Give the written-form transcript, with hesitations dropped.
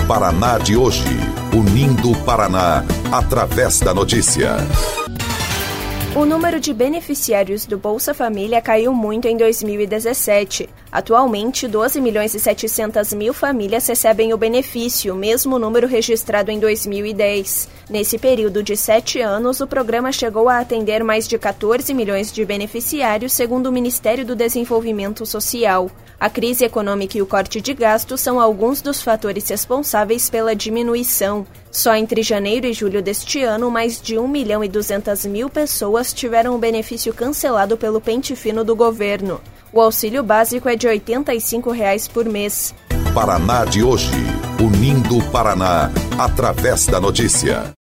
Paraná de hoje, unindo o Paraná através da notícia. O número de beneficiários do Bolsa Família caiu muito em 2017. Atualmente, 12.700.000 famílias recebem o benefício, mesmo número registrado em 2010. Nesse período de 7 anos, o programa chegou a atender mais de 14 milhões de beneficiários, segundo o Ministério do Desenvolvimento Social. A crise econômica e o corte de gastos são alguns dos fatores responsáveis pela diminuição. Só entre janeiro e julho deste ano, mais de 1.200.000 pessoas tiveram o benefício cancelado pelo pente fino do governo. O auxílio básico é de R$ 85 por mês. Paraná de hoje, unindo o Paraná através da notícia.